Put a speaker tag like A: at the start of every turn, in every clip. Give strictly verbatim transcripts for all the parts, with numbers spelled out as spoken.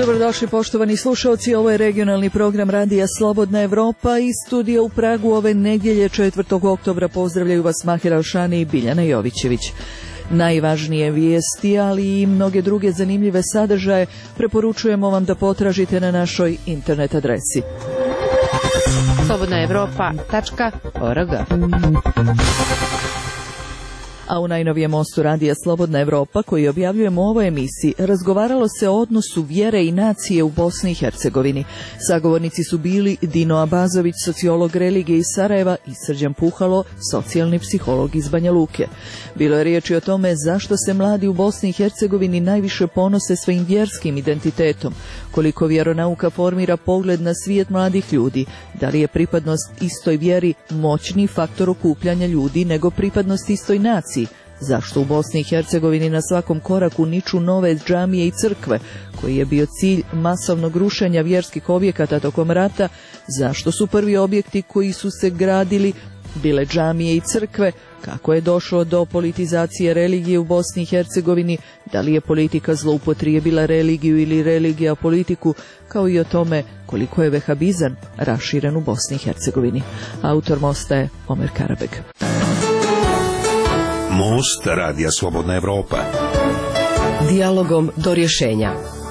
A: Dobrodošli poštovani slušalci, ovo je regionalni program Radija Slobodna Evropa iz studija u Pragu ove nedjelje četvrtog oktobra. Pozdravljaju vas Mahir Alšani i Biljana Jovićević. Najvažnije vijesti, ali i mnoge druge zanimljive sadržaje preporučujemo vam da potražite na našoj internet adresi
B: slobodna evropa tačka org.
A: A u najnovijem mostu Radija Slobodna Evropa, koji objavljujemo u ovoj emisiji, razgovaralo se o odnosu vjere i nacije u Bosni i Hercegovini. Sagovornici su bili Dino Abazović, sociolog religije iz Sarajeva, i Srđan Puhalo, socijalni psiholog iz Banja Luke. Bilo je riječi o tome zašto se mladi u Bosni i Hercegovini najviše ponose svojim vjerskim identitetom, koliko vjeronauka formira pogled na svijet mladih ljudi, da li je pripadnost istoj vjeri moćniji faktor okupljanja ljudi nego pripadnost istoj naciji, zašto u Bosni i Hercegovini na svakom koraku niču nove džamije i crkve, koji je bio cilj masovnog rušenja vjerskih objekata tokom rata, zašto su prvi objekti koji su se gradili bile džamije i crkve, kako je došlo do politizacije religije u Bosni i Hercegovini, da li je politika zloupotrijebila religiju ili religija politiku, kao i o tome koliko je vehabizam raširen u Bosni i Hercegovini. Autor mosta je Omer Karabeg.
C: Most Radija Slobodna Evropa.
B: Dijalogom do rješenja.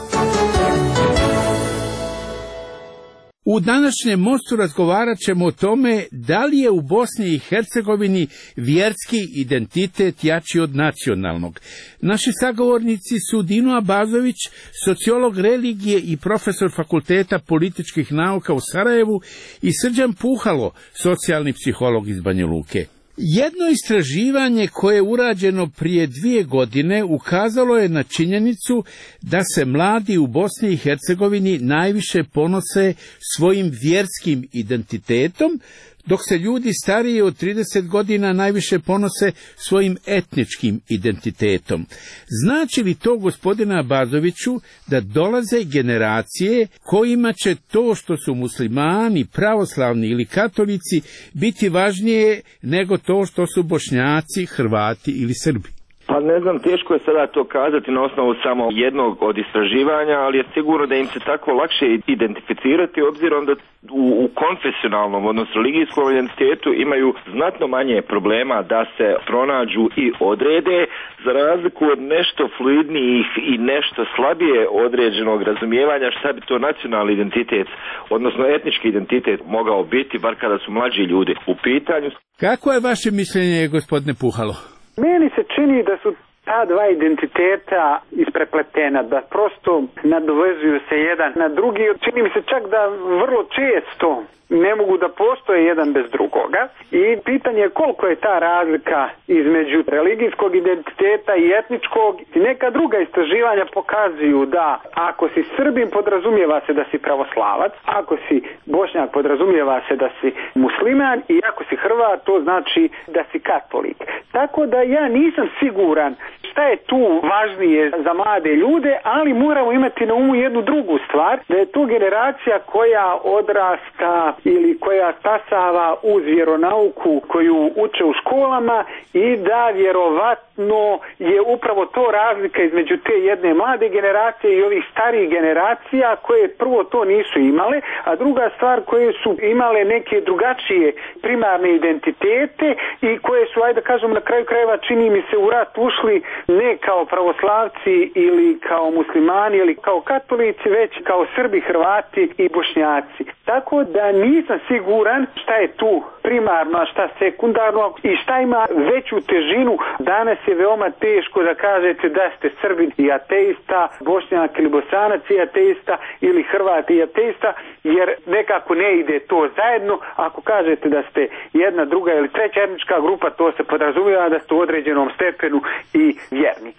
D: U današnjem mostu razgovarat ćemo o tome da li je u Bosni i Hercegovini vjerski identitet jači od nacionalnog. Naši sagovornici su Dino Abazović, sociolog religije i profesor Fakulteta političkih nauka u Sarajevu, i Srđan Puhalo, socijalni psiholog iz Banja Luke. Jedno istraživanje koje je urađeno prije dvije godine ukazalo je na činjenicu da se mladi u Bosni i Hercegovini najviše ponose svojim vjerskim identitetom, dok se ljudi stariji od trideset godina najviše ponose svojim etničkim identitetom. Znači li to, gospodine Abazoviću, da dolaze generacije kojima će to što su muslimani, pravoslavni ili katolici biti važnije nego to što su Bošnjaci, Hrvati ili Srbi?
E: Pa ne znam, teško je sada to kazati na osnovu samo jednog od istraživanja, ali je sigurno da im se tako lakše identificirati, obzirom da u, u konfesionalnom, odnosno religijskom identitetu imaju znatno manje problema da se pronađu i odrede, za razliku od nešto fluidnijih i nešto slabije određenog razumijevanja šta bi to nacionalni identitet, odnosno etnički identitet mogao biti, bar kada su mlađi ljudi u pitanju.
D: Kako je vaše mišljenje, gospodine Puhalo?
F: Meni se čini da su ta dva identiteta isprepletena, da prosto nadovezuju se jedan na drugi. Čini mi se čak da vrlo često ne mogu da postoje jedan bez drugoga, i pitanje je koliko je ta razlika između religijskog identiteta i etničkog. Neka druga istraživanja pokazuju da ako si Srbin podrazumijeva se da si pravoslavac, ako si Bošnjak podrazumijeva se da si musliman, i ako si Hrvat to znači da si katolik. Tako da ja nisam siguran šta je tu važnije za mlade ljude, ali moramo imati na umu jednu drugu stvar, da je to generacija koja odrasta ili koja stasava uz vjeronauku koju uče u školama, i da vjerovatno je upravo to razlika između te jedne mlade generacije i ovih starijih generacija koje prvo to nisu imale, a druga stvar koje su imale neke drugačije primarne identitete i koje su, ajde da kažem, na kraju krajeva čini mi se u rat ušli ne kao pravoslavci ili kao muslimani ili kao katolici, već kao Srbi, Hrvati i Bošnjaci. Tako da nisam siguran šta je tu primarno, a šta sekundarno i šta ima veću težinu. Danas je veoma teško da kažete da ste Srbin i ateista, Bošnjak ili Bosanac i ateista, ili Hrvat i ateista, jer nekako ne ide to zajedno. Ako kažete da ste jedna, druga ili treća etnička grupa, to se podrazumijeva da ste u određenom stepenu i vjernik.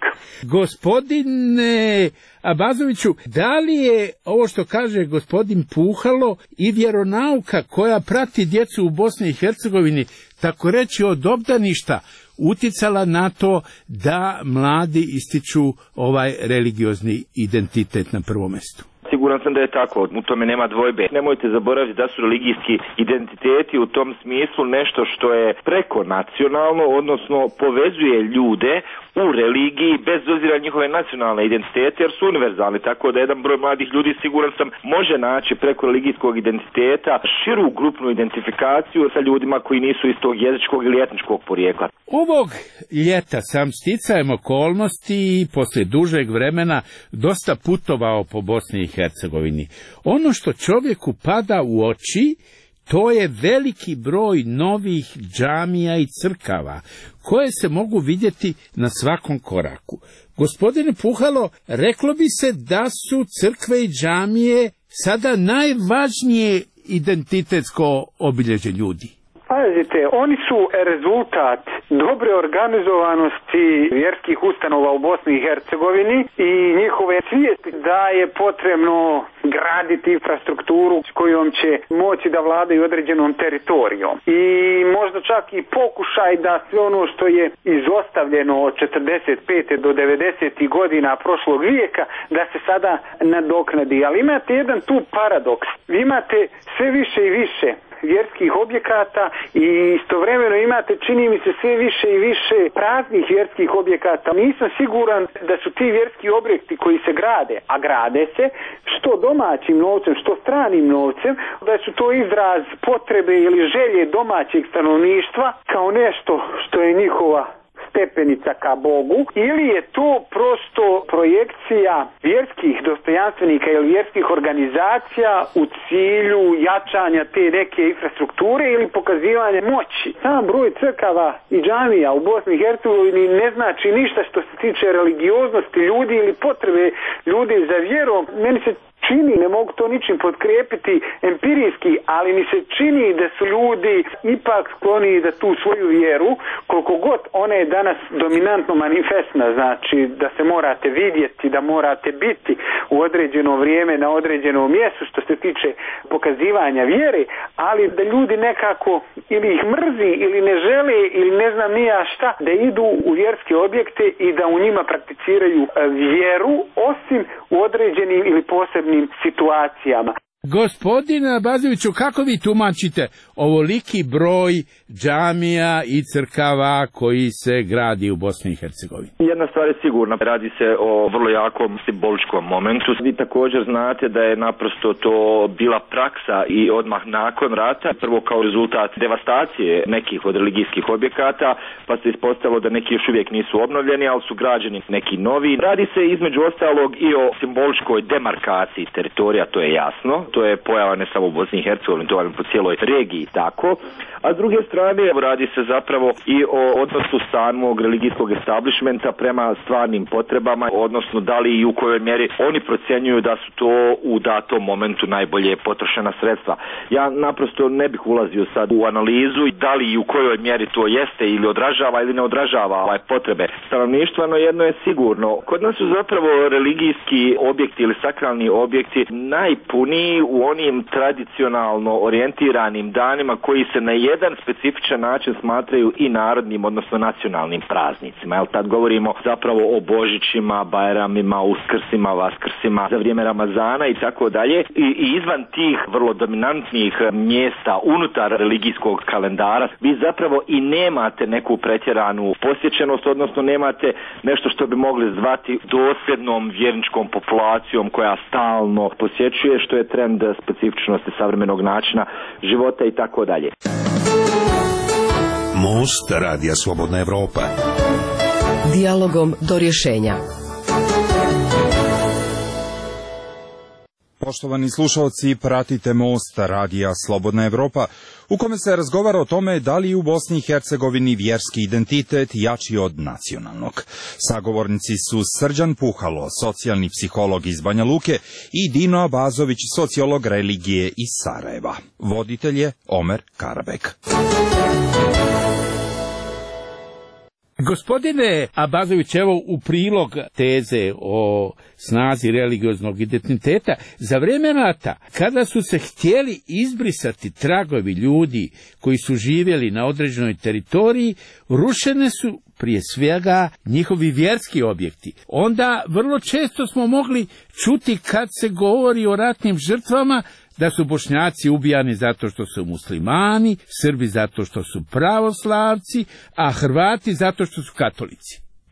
D: Gospodine Abazoviću, da li je ovo što kaže gospodin Puhalo i vjeronauka koja prati djecu u Bosni i Hercegovini, tako reći od obdaništa, uticala na to da mladi ističu ovaj religiozni identitet na prvom mjestu?
E: Siguran sam da je tako, u tome nema dvojbe. Nemojte zaboraviti da su religijski identiteti u tom smislu nešto što je preko nacionalno, odnosno povezuje ljude u religiji, bez obzira njihove nacionalne identitete, jer su univerzalni, tako da jedan broj mladih ljudi, siguran sam, može naći preko religijskog identiteta širu grupnu identifikaciju sa ljudima koji nisu istog jezičkog ili etničkog porijekla.
D: Ovog ljeta sam sticajem okolnosti i poslije dužeg vremena dosta putovao po Bosni i Hercegovini. Ono što čovjeku pada u oči, to je veliki broj novih džamija i crkava, koje se mogu vidjeti na svakom koraku. Gospodine Puhalo, reklo bi se da su crkve i džamije sada najvažnije identitetsko obilježje ljudi.
F: Pazite, oni su rezultat dobre organizovanosti vjerskih ustanova u Bosni i Hercegovini i njihove svijesti da je potrebno graditi infrastrukturu s kojom će moći da vladaju određenom teritorijom. I možda čak i pokušaj da sve ono što je izostavljeno od četrdeset pete do devedesetih godina prošlog vijeka, da se sada nadoknadi. Ali imate jedan tu paradoks. Vi imate sve više i više vjerskih objekata i istovremeno imate, čini mi se, sve više i više praznih vjerskih objekata. Nisam siguran da su ti vjerski objekti koji se grade, a grade se, što domaćim novcem, što stranim novcem, da su to izraz potrebe ili želje domaćeg stanovništva kao nešto što je njihova stepenica ka Bogu, ili je to prosto projekcija vjerskih dostojanstvenika ili vjerskih organizacija u cilju jačanja te neke infrastrukture ili pokazivanja moći. Sam broj crkava i džamija u Bosni i Hercegovini ne znači ništa što se tiče religioznosti ljudi ili potrebe ljudi za vjerom. Meni se čini, ne mogu to ničim potkrijepiti empirijski, ali mi se čini da su ljudi ipak skloni da tu svoju vjeru, koliko god ona je danas dominantno manifestna, znači da se morate vidjeti, da morate biti u određeno vrijeme na određenom mjestu što se tiče pokazivanja vjere, ali da ljudi nekako ili ih mrzi ili ne žele ili ne znam ni ja šta, da idu u vjerske objekte i da u njima prakticiraju vjeru, osim u određenim ili posebnim situacijama.
D: Gospodine Abazoviću, kako vi tumačite ovoliki broj džamija i crkava koji se gradi u Bosni i Hercegovini?
E: Jedna stvar je sigurna, radi se o vrlo jakom simboličkom momentu. Vi također znate da je naprosto to bila praksa i odmah nakon rata, prvo kao rezultat devastacije nekih od religijskih objekata, pa se ispostavilo da neki još uvijek nisu obnovljeni, ali su građeni neki novi. Radi se između ostalog i o simboličkoj demarkaciji teritorija, to je jasno. To je pojava ne samo u Bosni i Hercegovini, to je po cijeloj regiji tako. A s druge strane radi se zapravo i o odnosu samog religijskog establishmenta prema stvarnim potrebama, odnosno da li i u kojoj mjeri oni procjenjuju da su to u datom momentu najbolje potrošena sredstva. Ja naprosto ne bih ulazio sad u analizu da li i u kojoj mjeri to jeste ili odražava ili ne odražava ovaj potrebe stanovništva, no jedno je sigurno. Kod nas su zapravo religijski objekti ili sakralni objekti najpuniji u onim tradicionalno orijentiranim danima koji se na jedan specifičan način smatraju i narodnim, odnosno nacionalnim praznicima. Jel, tad govorimo zapravo o Božićima, Bajramima, Uskrsima, Vaskrsima, za vrijeme Ramazana i tako dalje. I, i izvan tih vrlo dominantnih mjesta unutar religijskog kalendara vi zapravo i nemate neku pretjeranu posjećenost, odnosno nemate nešto što bi mogli zvati dosljednom vjerničkom populacijom koja stalno posjećuje, što je trend specifičnosti savremenog načina života i tako dalje.
C: Most Radija Slobodna Evropa.
B: Dijalogom do rješenja.
G: Poštovani slušalci, pratite Most Radija Slobodna Evropa, u kome se razgovara o tome da li u Bosni i Hercegovini vjerski identitet jači od nacionalnog. Sagovornici su Srđan Puhalo, socijalni psiholog iz Banja Luke, i Dino Abazović, sociolog religije iz Sarajeva. Voditelj je Omer Karabek.
D: Gospodine Abazović, evo u prilog teze o snazi religioznog identiteta, za vrijeme rata, kada su se htjeli izbrisati tragovi ljudi koji su živjeli na određenoj teritoriji, rušene su prije svega njihovi vjerski objekti. Onda vrlo često smo mogli čuti kad se govori o ratnim žrtvama da su Bošnjaci ubijani zato što su muslimani, Srbi zato što su pravoslavci, a Hrvati zato što su katolici.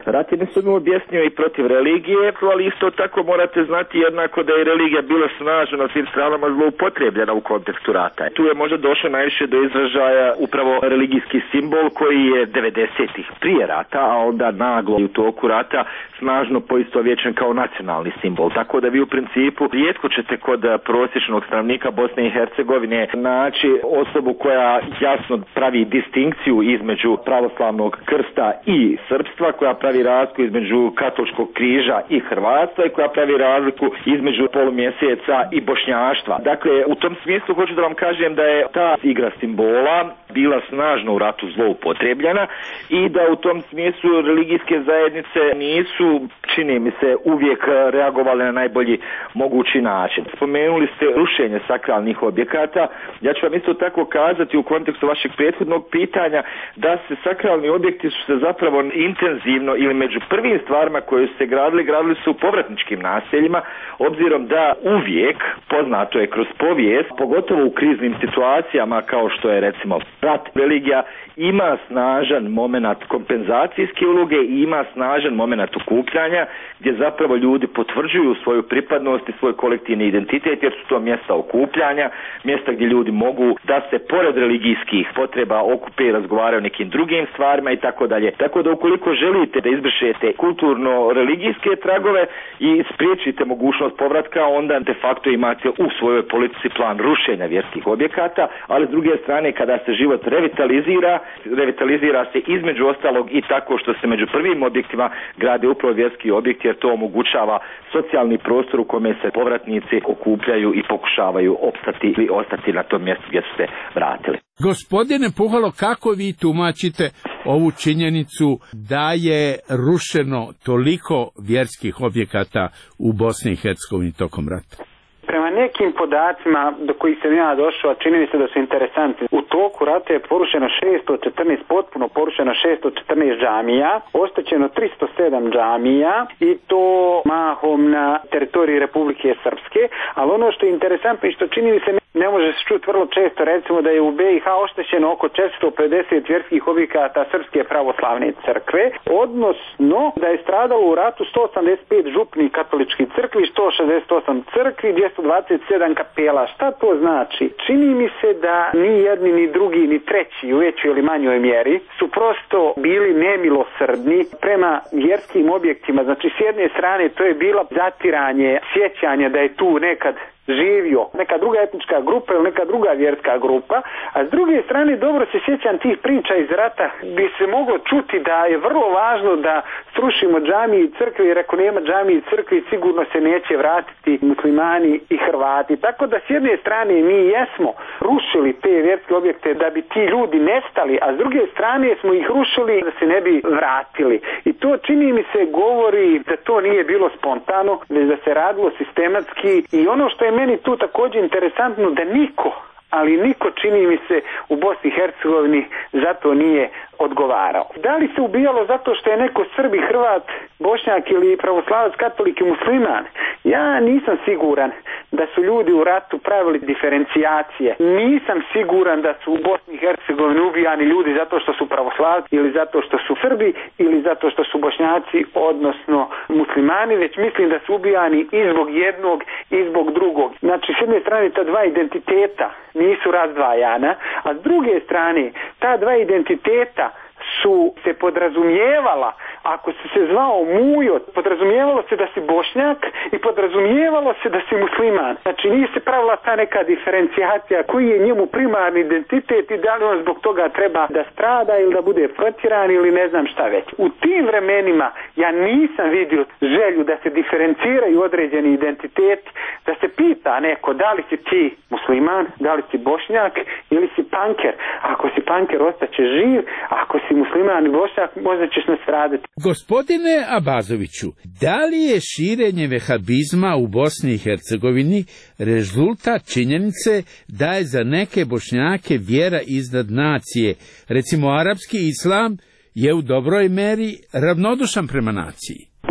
E: Ratin su mi objasnio i protiv religije, ali isto tako morate znati jednako da je religija bila snažna na svim stranama zloupotrebljena u kontekstu rata. Tu je možda došlo najviše do izražaja upravo religijski simbol koji je devedesetih prije rata, a onda naglo u toku rata snažno poistovjećen kao nacionalni simbol. Tako da vi u principu rijetko ćete kod prosječnog stanovnika Bosne i Hercegovine naći osobu koja jasno pravi distinkciju između pravoslavnog krsta i srpstva, koja pravi razliku između katoličkog križa i hrvatstva i koja pravi razliku između polumjeseca i bošnjaštva. Dakle, u tom smislu hoću da vam kažem da je ta igra simbola bila snažno u ratu zloupotrebljena i da u tom smislu religijske zajednice nisu, čini mi se, uvijek reagovale na najbolji mogući način. Spomenuli ste rušenje sakralnih objekata. Ja ću vam isto tako kazati u kontekstu vašeg prethodnog pitanja da se sakralni objekti su se zapravo intenzivno ili među prvim stvarima koje su se gradili, gradili su u povratničkim naseljima, obzirom da uvijek, poznato je kroz povijest, pogotovo u kriznim situacijama kao što je recimo rat, religija ima snažan moment kompenzacijske uloge i ima snažan moment okupljanja gdje zapravo ljudi potvrđuju svoju pripadnost i svoj kolektivni identitet jer su to mjesta okupljanja, mjesta gdje ljudi mogu da se pored religijskih potreba okupe i razgovaraju o nekim drugim stvarima i tako dalje. Tako da ukoliko želite da izbrišete kulturno-religijske tragove i spriječite mogućnost povratka, onda de facto imate u svojoj politici plan rušenja vjerskih objekata, ali s druge strane kada se život revitalizira, revitalizira se između ostalog i tako što se među prvim objektima grade upravo vjerski objekti jer to omogućava socijalni prostor u kome se povratnici okupljaju i pokušavaju opstati ili ostati na tom mjestu gdje su se vratili.
D: Gospodine Puhalo, kako vi tumačite ovu činjenicu da je rušeno toliko vjerskih objekata u Bosni i Hercegovini tokom rata?
F: Prema nekim podacima do kojih sam ja došao, čini mi se da su interesantni. U toku rata je porušeno šesto četrnaest, potpuno porušeno šesto četrnaest džamija, oštećeno tristo sedam džamija i to mahom na teritoriji Republike Srpske, ali ono što je interesantno i što čini mi se ne može se čuti vrlo često, recimo da je u B i H oštećeno oko četiristo pedeset vjerskih objekata Srpske pravoslavne crkve, odnosno da je stradalo u ratu sto osamdeset pet župnih katoličkih crkvi, sto šezdeset osam crkvi, dvjesto dvadeset sedam kapela. Šta to znači? Čini mi se da ni jedni, ni drugi, ni treći u većoj ili manjoj mjeri su prosto bili nemilosrdni prema vjerskim objektima. Znači, s jedne strane to je bilo zatiranje, sjećanje da je tu nekad živio neka druga etnička grupa ili neka druga vjerska grupa, a s druge strane dobro se sjećam tih priča iz rata gdje se moglo čuti da je vrlo važno da srušimo džamije i crkve, jer ako nema džamije i crkve sigurno se neće vratiti muslimani i Hrvati. Tako da s jedne strane mi jesmo rušili te vjerske objekte da bi ti ljudi nestali, a s druge strane smo ih rušili da se ne bi vratili. I to čini mi se govori da to nije bilo spontano, već da se radilo sistematski. I ono što je meni tu također interesantno, da niko, ali niko čini mi se u Bosni i Hercegovini zato nije odgovarao. Da li se ubijalo zato što je neko Srbi, Hrvat, Bošnjak ili pravoslavac, katolik i musliman? Ja nisam siguran da su ljudi u ratu pravili diferencijacije. Nisam siguran da su u Bosni i Hercegovini ubijani ljudi zato što su pravoslavci ili zato što su Srbi ili zato što su Bošnjaci, odnosno muslimani, već mislim da su ubijani i zbog jednog i zbog drugog. Znači, s jedne strane ta dva identiteta nisu razdvajana, a s druge strane ta dva identiteta su se podrazumijevala, ako si se zvao Mujo, podrazumijevalo se da si Bošnjak i podrazumijevalo se da si musliman. Znači nije se pravila ta neka diferencijacija koji je njemu primarni identitet i da li on zbog toga treba da strada ili da bude protjeran ili ne znam šta već. U tim vremenima ja nisam vidio želju da se diferenciraju određeni identiteti, da se pita neko da li si ti musliman, da li si Bošnjak ili si panker. Ako si panker ostaće živ, ako si musliman i Bošnjak možda ćeš nastradati.
D: Gospodine Abazoviću, da li je širenje vehabizma u Bosni i Hercegovini rezultat činjenice da je za neke Bošnjake vjera iznad nacije? Recimo, arapski islam je u dobroj meri ravnodušan prema naciji.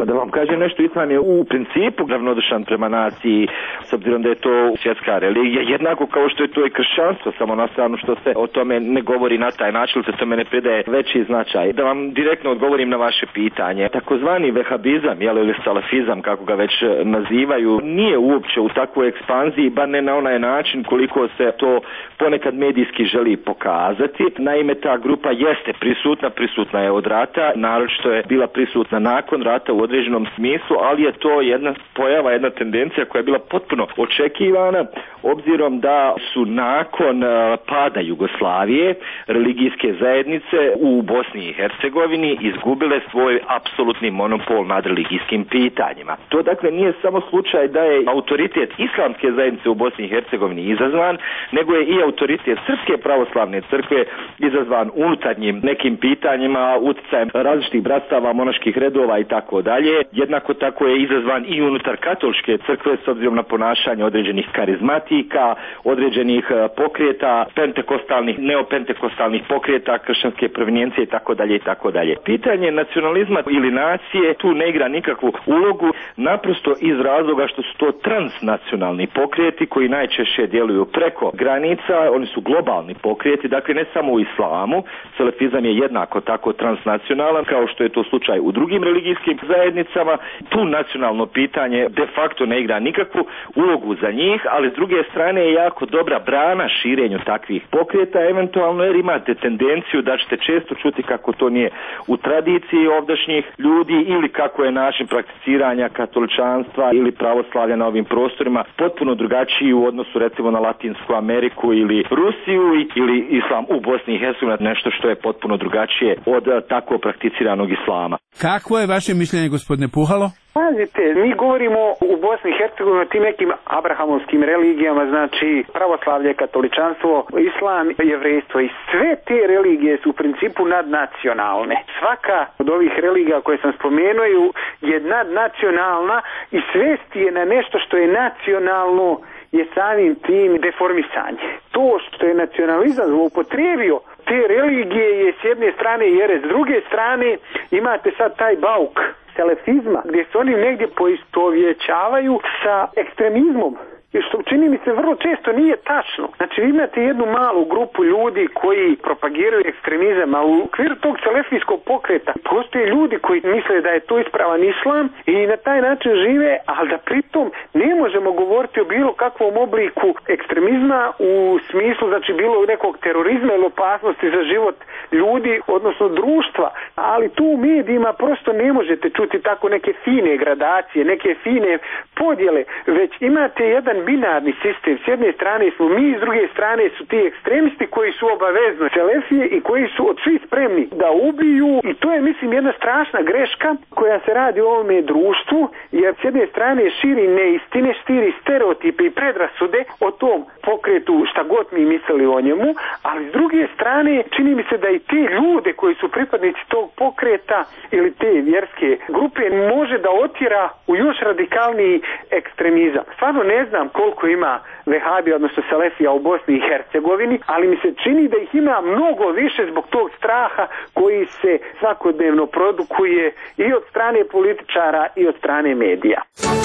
E: Pa da vam kažem nešto, islam je u principu ravnodušan prema naciji, s obzirom da je to svjetska religija, jednako kao što je to i kršćanstvo, samo na stranu što se o tome ne govori na taj način, se tome ne predaje veći značaj. Da vam direktno odgovorim na vaše pitanje. Takozvani vehabizam, jel, ili salafizam, kako ga već nazivaju, nije uopće u takvoj ekspanziji, bar ne na onaj način koliko se to ponekad medijski želi pokazati. Naime, ta grupa jeste prisutna, prisutna je od rata, naročito je bila prisutna nakon rata u određenom smislu, ali je to jedna pojava, jedna tendencija koja je bila potpuno očekivana, obzirom da su nakon pada Jugoslavije religijske zajednice u Bosni i Hercegovini izgubile svoj apsolutni monopol nad religijskim pitanjima. To dakle nije samo slučaj da je autoritet islamske zajednice u Bosni i Hercegovini izazvan, nego je i autoritet Srpske pravoslavne crkve izazvan unutarnjim nekim pitanjima, utjecajem različitih bratstava, monaških redova i tako dalje. Jednako tako je izazvan i unutar katoličke crkve s obzirom na ponašanje određenih karizmatika, određenih pokreta, pentekostalnih, neopentekostalnih pokreta, kršćanske provenijencije i tako dalje i tako dalje. Pitanje nacionalizma ili nacije tu ne igra nikakvu ulogu, naprosto iz razloga što su to transnacionalni pokreti koji najčešće djeluju preko granica, oni su globalni pokreti, dakle ne samo u islamu, salafizam je jednako tako transnacionalan kao što je to slučaj u drugim religijskim zajednicama. Tu nacionalno pitanje de facto ne igra nikakvu ulogu za njih, ali s druge strane je jako dobra brana širenju takvih pokreta, eventualno jer imate tendenciju da ćete često čuti kako to nije u tradiciji ovdašnjih ljudi ili kako je način prakticiranja katoličanstva ili pravoslavlja na ovim prostorima potpuno drugačiji u odnosu recimo na Latinsku Ameriku ili Rusiju ili islam u Bosni i Hercegovini, nešto što je potpuno drugačije od tako prakticiranog islama.
D: Kakvo je vaše mišljenje, gospodine Puhalo?
F: Pazite, mi govorimo u Bosni i Hercegovini o tim nekim abrahamovskim religijama, znači pravoslavlje, katoličanstvo, islam, jevrejstvo i sve te religije su u principu nadnacionalne. Svaka od ovih religija koje sam spomenuo je nadnacionalna i svesti je na nešto što je nacionalno je samim tim deformisanje. To što je nacionalizam zloupotrijebio te religije je s jedne strane jer s druge strane imate sad taj bauk selefizma gdje se oni negdje poistovjećavaju sa ekstremizmom. I što čini mi se vrlo često nije tačno. Znači vi imate jednu malu grupu ljudi koji propagiraju ekstremizam, a u okviru tog selefijskog pokreta postoje ljudi koji misle da je to ispravan islam i na taj način žive, ali da pritom ne možemo govoriti o bilo kakvom obliku ekstremizma u smislu, znači bilo nekog terorizma ili opasnosti za život ljudi, odnosno društva. Ali tu u medijima prosto ne možete čuti tako neke fine gradacije, neke fine podjele, već imate jedan binarni sistem. S jedne strane smo mi, s druge strane su ti ekstremisti koji su obavezno selefije i koji su od svih spremni da ubiju i to je mislim jedna strašna greška koja se radi u ovome društvu jer s jedne strane širi neistine, širi stereotipe i predrasude o tom pokretu šta god mi mislili o njemu, ali s druge strane čini mi se da i ti ljude koji su pripadnici tog pokreta ili te vjerske grupe može da otjera u još radikalniji ekstremizam. Stvarno ne znam koliko ima vehabija, odnosno selefija u Bosni i Hercegovini, ali mi se čini da ih ima mnogo više zbog tog straha koji se svakodnevno produkuje i od strane političara i od strane medija.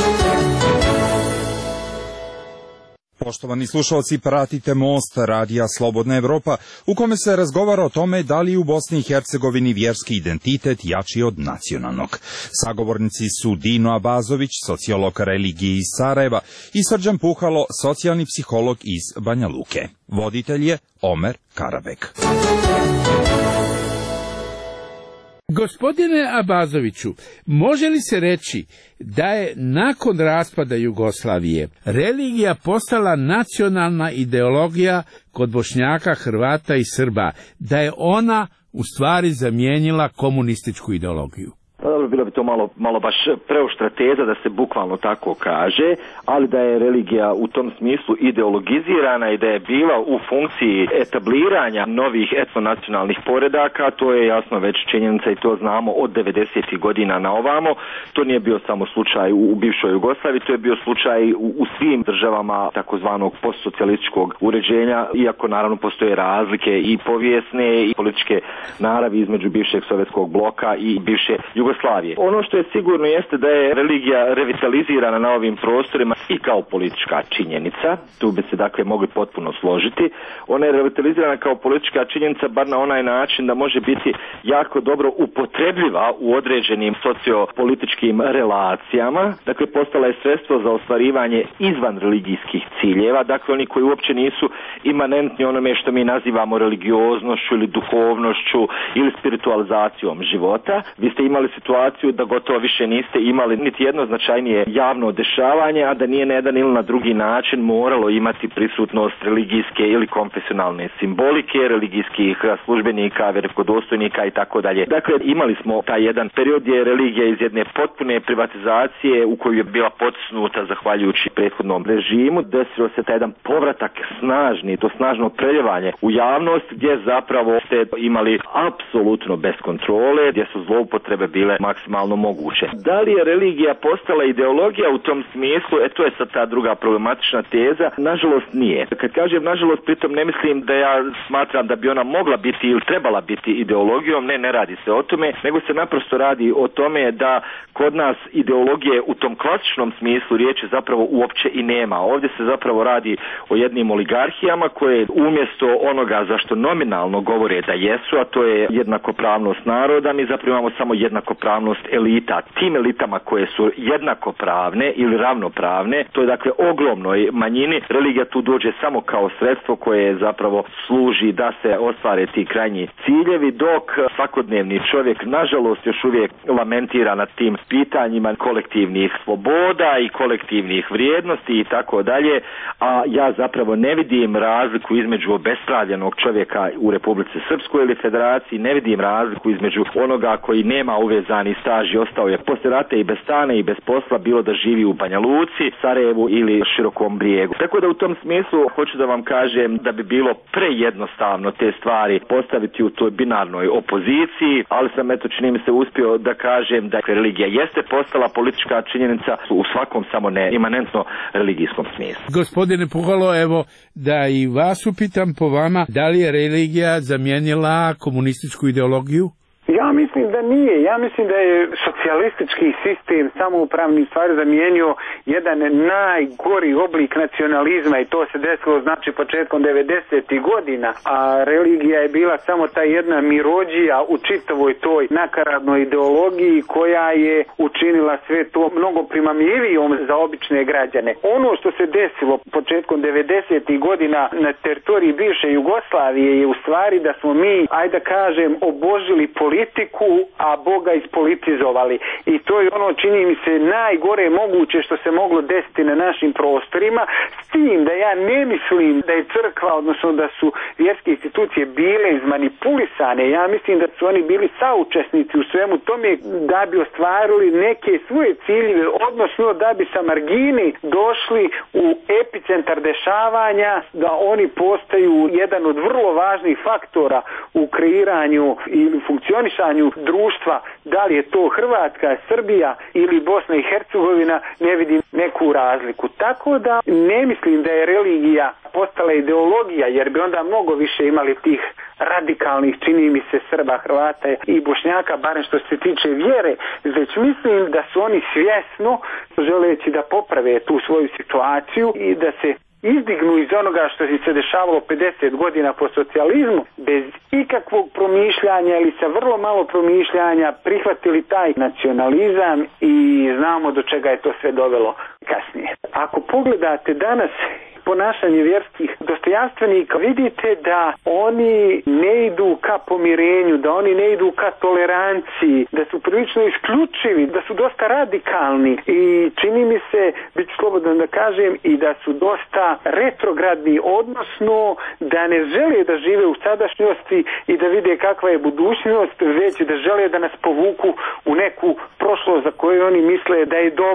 G: Poštovani slušalci, pratite Most radija Slobodna Evropa, u kome se razgovara o tome da li u Bosni i Hercegovini vjerski identitet jači od nacionalnog. Sagovornici su Dino Abazović, sociolog religije iz Sarajeva, i Srđan Puhalo, socijalni psiholog iz Banja Luke. Voditelj je Omer Karabek.
D: Gospodine Abazoviću, može li se reći da je nakon raspada Jugoslavije religija postala nacionalna ideologija kod Bošnjaka, Hrvata i Srba, da je ona u stvari zamijenila komunističku ideologiju?
E: Bilo bi to malo, malo baš preoštra teza da se bukvalno tako kaže, ali da je religija u tom smislu ideologizirana i da je bila u funkciji etabliranja novih etnonacionalnih poredaka, to je jasno već činjenica i to znamo od devedesetih godina na ovamo. To nije bio samo slučaj u, u bivšoj Jugoslaviji, to je bio slučaj u, u svim državama takozvanog postsocijalističkog uređenja, iako naravno postoje razlike i povijesne i političke naravi između bivšeg sovjetskog bloka i bivše Jugoslavije. Jugoslavije. Ono što je sigurno jeste da je religija revitalizirana na ovim prostorima i kao politička činjenica, tu bi se dakle mogli potpuno složiti. Ona je revitalizirana kao politička činjenica bar na onaj način da može biti jako dobro upotrebljiva u određenim sociopolitičkim relacijama. Dakle, postala je sredstvo za ostvarivanje izvan religijskih ciljeva, dakle oni koji uopće nisu imanentni onome što mi nazivamo religioznošću ili duhovnošću ili spiritualizacijom života. Vi ste imali situaciju da gotovo više niste imali niti jedno značajnije javno dešavanje, a da nije na jedan ili na drugi način moralo imati prisutnost religijske ili konfesionalne simbolike, religijskih službenika, velikodostojnika i tako dalje. Dakle, imali smo taj jedan period gdje je religija iz jedne potpune privatizacije u koju je bila potisnuta zahvaljujući prethodnom režimu, desilo se taj jedan povratak snažni, to snažno preljevanje u javnost gdje zapravo ste imali apsolutno bez kontrole, gdje su zloupotrebe bile maksimalno moguće. Da li je religija postala ideologija u tom smislu? E to je sad ta druga problematična teza. Nažalost nije. Kad kažem nažalost, pritom ne mislim da ja smatram da bi ona mogla biti ili trebala biti ideologijom, ne, ne radi se o tome, nego se naprosto radi o tome da kod nas ideologije u tom klasičnom smislu riječi zapravo uopće i nema. Ovdje se zapravo radi o jednim oligarhijama koje umjesto onoga za što nominalno govore da jesu, a to je jednakopravnost naroda, mi zapravo imamo samo jednakopravnost elita. Tim elitama koje su jednakopravne ili ravnopravne, to je dakle ogromnoj manjini, religija tu dođe samo kao sredstvo koje zapravo služi da se ostvare ti krajnji ciljevi, dok svakodnevni čovjek nažalost još uvijek lamentira nad tim pitanjima kolektivnih sloboda i kolektivnih vrijednosti i tako dalje, a ja zapravo ne vidim razliku između obespravljenog čovjeka u Republici Srpskoj ili Federaciji, ne vidim razliku između onoga koji nema uvezani staž i ostao je poslije rata i bez stana i bez posla, bilo da živi u Banja Luci, Sarajevu ili Širokom Brijegu. Tako da u tom smislu hoću da vam kažem da bi bilo prejednostavno te stvari postaviti u toj binarnoj opoziciji, ali sam eto čini mi se uspio da kažem da religija jeste postala politička činjenica u svakom samo ne imanentno religijskom smislu.
D: Gospodine Puhalo, evo da i vas upitam po vama, da li je religija zamijenila komunističku ideologiju?
F: Ja mislim da nije. Ja mislim da je socijalistički sistem samoupravni stvari zamijenio jedan najgori oblik nacionalizma i to se desilo znači početkom devedesetih godina, a religija je bila samo ta jedna mirođija u čitavoj toj nakaradnoj ideologiji koja je učinila sve to mnogo primamljivijom za obične građane. Ono što se desilo početkom devedesetih godina na teritoriji bivše Jugoslavije je u stvari da smo mi, ajde da kažem, obožili politiku, a Boga ispolitizovali. I to je ono, čini mi se, najgore moguće što se moglo desiti na našim prostorima, s tim da ja ne mislim da je crkva, odnosno da su vjerske institucije bile izmanipulisane. Ja mislim da su oni bili saučesnici u svemu tome da bi ostvarili neke svoje ciljeve, odnosno da bi sa margini došli u epicentar dešavanja, da oni postaju jedan od vrlo važnih faktora u kreiranju ili funkcionisanju društva, da li je to Hrvatska, Srbija ili Bosna i Hercegovina, ne vidim neku razliku. Tako da ne mislim da je religija postala ideologija, jer bi onda mnogo više imali tih radikalnih, čini mi se, Srba, Hrvata i Bošnjaka, barem što se tiče vjere, već mislim da su oni svjesno, želeći da poprave tu svoju situaciju i da se izdignu iz onoga što se dešavalo pedeset godina po socijalizmu, bez ikakvog promišljanja ili sa vrlo malo promišljanja prihvatili taj nacionalizam i znamo do čega je to sve dovelo kasnije. Ako pogledate danas ponašanje vjerskih dostojanstvenika, vidite da oni ne idu ka pomirenju, da oni ne idu ka toleranciji, da su prilično isključivi, da su dosta radikalni i čini mi se, bit ću slobodan da kažem, i da su dosta retrogradni, odnosno da ne žele da žive u sadašnjosti i da vide kakva je budućnost, već da žele da nas povuku u neku prošlost za koju oni misle da je dobra.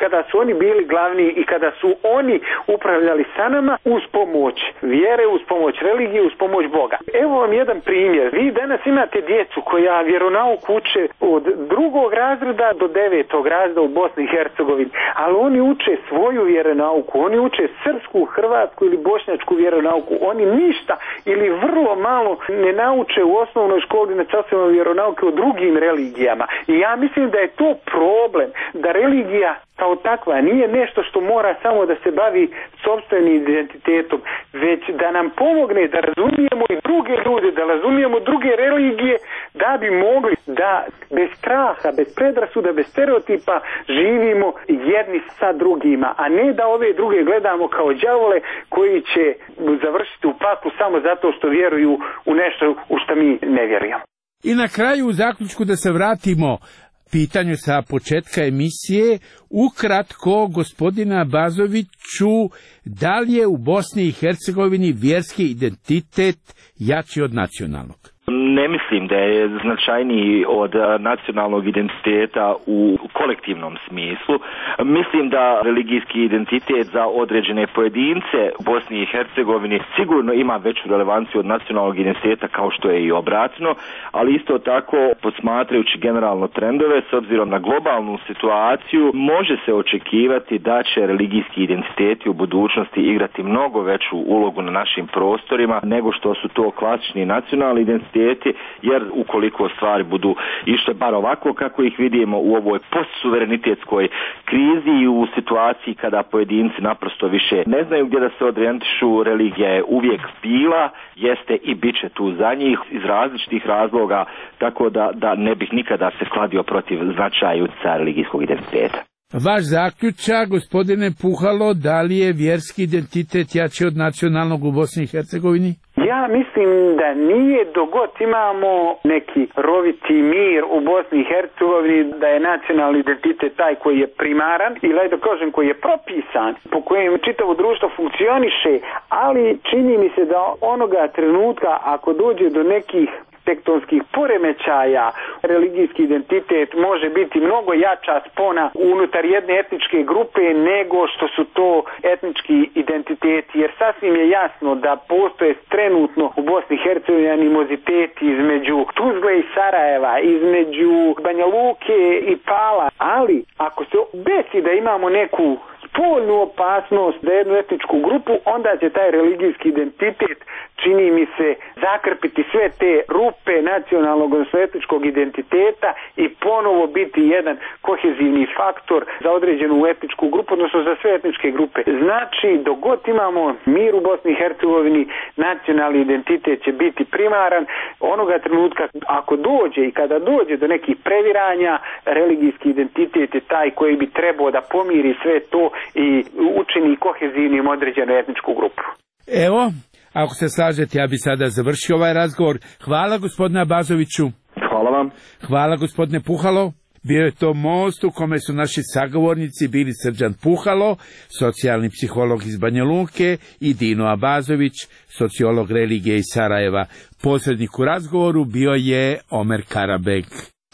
F: kada su oni bili glavni i kada su oni upravljali sa nama uz pomoć vjere, uz pomoć religije, uz pomoć Boga. Evo vam jedan primjer. Vi danas imate djecu koja vjeronauk uče od drugog razreda do devetog razreda u Bosni i Hercegovini, ali oni uče svoju vjeronauku, oni uče srpsku, hrvatsku ili bošnjačku vjeronauku. Oni ništa ili vrlo malo ne nauče u osnovnoj školi na časovima vjeronauke o drugim religijama. I ja mislim da je to problem, da religija kao takva nije nešto što mora samo da se bavi sopstvenim identitetom, već da nam pomogne da razumijemo i druge ljude, da razumijemo druge religije, da bi mogli da bez straha, bez predrasuda, bez stereotipa živimo jedni sa drugima, a ne da ove druge gledamo kao đavole koji će završiti u paklu samo zato što vjeruju u nešto u što mi ne vjerujemo.
D: I na kraju u zaključku da se vratimo pitanju sa početka emisije, ukratko, gospodina Bazoviću, da li je u Bosni i Hercegovini vjerski identitet jači od nacionalnog?
E: Ne mislim da je značajniji od nacionalnog identiteta u kolektivnom smislu. Mislim da religijski identitet za određene pojedince u Bosni i Hercegovini sigurno ima veću relevanciju od nacionalnog identiteta, kao što je i obratno, ali isto tako, posmatrajući generalno trendove, s obzirom na globalnu situaciju, može se očekivati da će religijski identiteti u budućnosti igrati mnogo veću ulogu na našim prostorima nego što su to klasični nacionalni identiteti, jer ukoliko stvari budu išle bar ovako kako ih vidimo u ovoj postsuverenitetskoj krizi i u situaciji kada pojedinci naprosto više ne znaju gdje da se orijentišu, religija je uvijek bila, jeste i bit će tu za njih iz različitih razloga, tako da, da ne bih nikada se kladio protiv značaja i utjecaja religijskog identiteta.
D: Vaš zaključak, gospodine Puhalo, da li je vjerski identitet jači od nacionalnog u Bosni i Hercegovini?
F: Ja mislim da nije, dogod imamo neki roviti mir u Bosni i Hercegovini, da je nacionalni identitet taj koji je primaran ili ajde da kažem koji je propisan, po kojem čitavo društvo funkcioniše, ali čini mi se da onoga trenutka ako dođe do nekih tektonskih poremećaja, religijski identitet može biti mnogo jača spona unutar jedne etničke grupe nego što su to etnički identiteti, jer sasvim je jasno da postoje trenutno u Bosni i Hercegovini animoziteti između Tuzle i Sarajeva, između Banja Luke i Pala, ali ako se desi da imamo neku spoljnu opasnost za jednu etničku grupu, onda će taj religijski identitet, čini mi se, zakrpiti sve te rupe nacionalnog odnosno etničkog identiteta i ponovo biti jedan kohezivni faktor za određenu etničku grupu, odnosno za sve etničke grupe. Znači, dok god imamo mir u Bosni i Hercegovini, nacionalni identitet će biti primaran. Onoga trenutka, ako dođe i kada dođe do nekih previranja, religijski identitet je taj koji bi trebao da pomiri sve to i učini kohezivnim određenu etničku grupu.
D: Evo, ako se slažete, ja bi sada završio ovaj razgovor. Hvala gospodine Bazoviću.
E: Hvala vam.
D: Hvala gospodine Puhalo. Bio je to most u kome su naši sagovornici bili Srđan Puhalo, socijalni psiholog iz Banja Luke, i Dino Abazović, sociolog religije iz Sarajeva. Posrednik u razgovoru bio je Omer Karabek.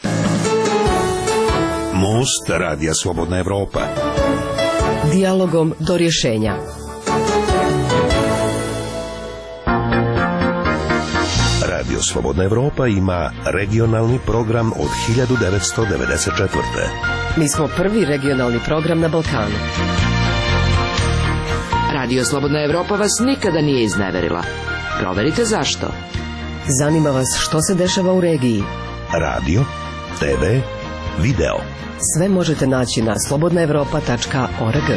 C: Most Radija Slobodna Evropa.
B: Dijalogom do rješenja.
C: Radio Slobodna Evropa ima regionalni program od hiljadu devetsto devedeset četvrte.
B: Mi smo prvi regionalni program na Balkanu.
H: Radio Slobodna Evropa vas nikada nije izneverila. Proverite zašto.
B: Zanima vas što se dešava u regiji.
C: Radio, te ve, video.
B: Sve možete naći na slobodna evropa tačka org.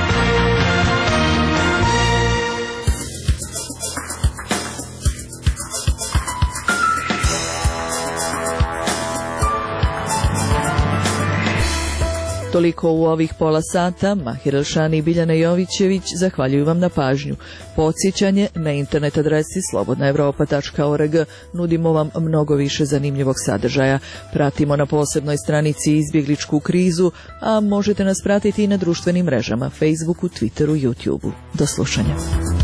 A: Toliko u ovih pola sata. Mahir Elšani i Biljana Jovićević zahvaljuju vam na pažnju. Podsjećanje na internet adresi slobodna evropa tačka org. Nudimo vam mnogo više zanimljivog sadržaja. Pratimo na posebnoj stranici izbjegličku krizu, a možete nas pratiti i na društvenim mrežama, Facebooku, Twitteru, YouTubeu. Do slušanja.